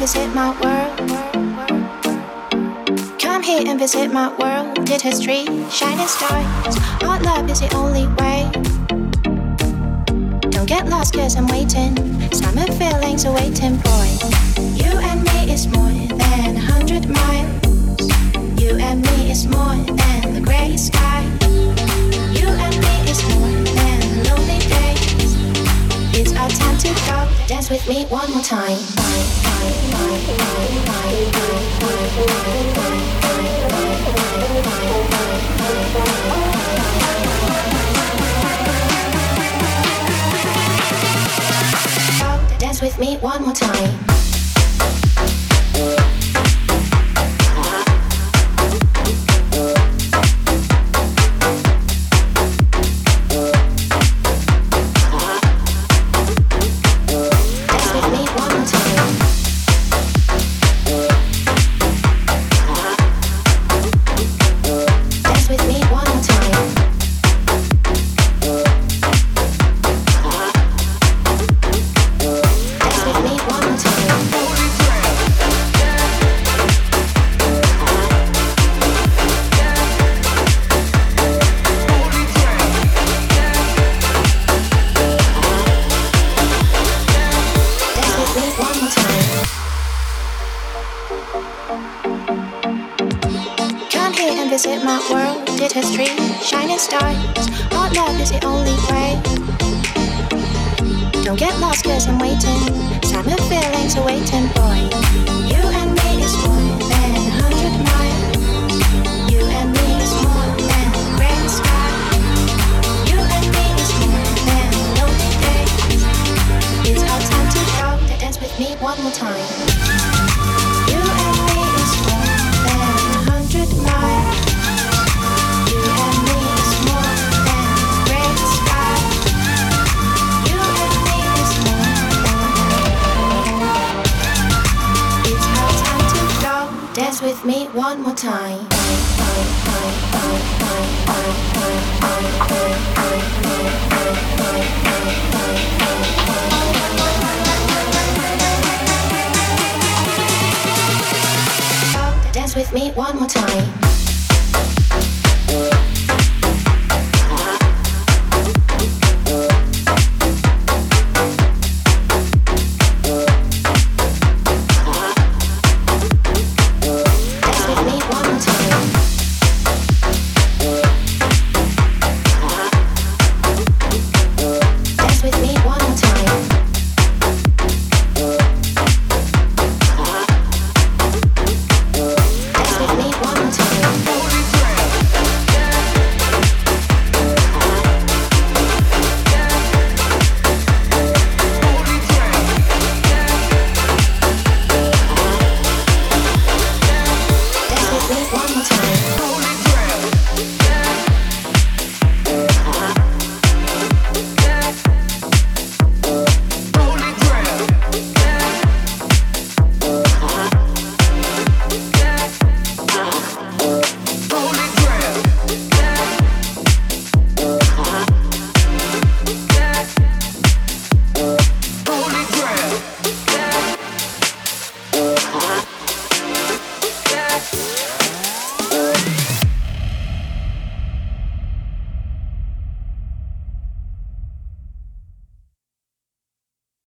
visit my world. Come here and visit my world. Did history, shining stars. Our love is the only way. Don't get lost cause I'm waiting. Summer feelings are waiting, boy. You and me is more than 100 miles. You and me is more than the gray sky. You and me is more than lonely days. It's our time to go. Dance with me one more time. Dance with me one more time. Visit my world, did history, shining stars. Our love is the only way. Don't get lost cause I'm waiting. Summer feelings are waiting, boy. You and me is more than 100 miles. You and me is more than the gray sky. You and me is more than lonely days. It's our time to go. Dance with me one more time. You and me is more than 100 miles. Dance with me one more time. Dance with me one more time.